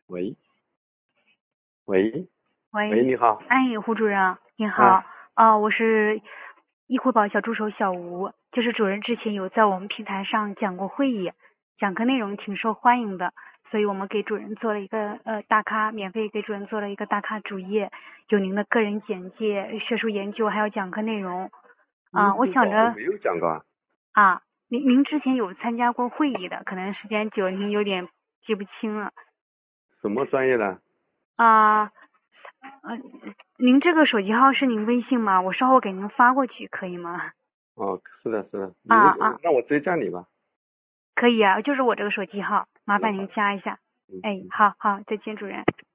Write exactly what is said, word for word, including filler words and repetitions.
喂喂喂， 喂， 你好。 哎，胡主任，您啊， 好，哦，我是易惠宝小助手小吴，就是主任之前有在我们平台上讲过会议，讲课内容挺受欢迎的，所以我们给主任做了一个呃大咖，免费给主任做了一个大咖主页，有您的个人简介、学术研究，还有讲课内容。啊， 易我想着汇报我没有讲过啊。 啊，您您之前有参加过会议的，可能时间久，您有点记不清了。 什么专业的？ 啊，呃，您这个手机号是您微信吗？我稍后给您发过去，可以吗？ 哦，是的，是的，你的， 啊啊， 那我直接加你吧。 可以啊，就是我这个手机号，麻烦您那好。 加一下。哎， 嗯嗯。 好好，再见，主任。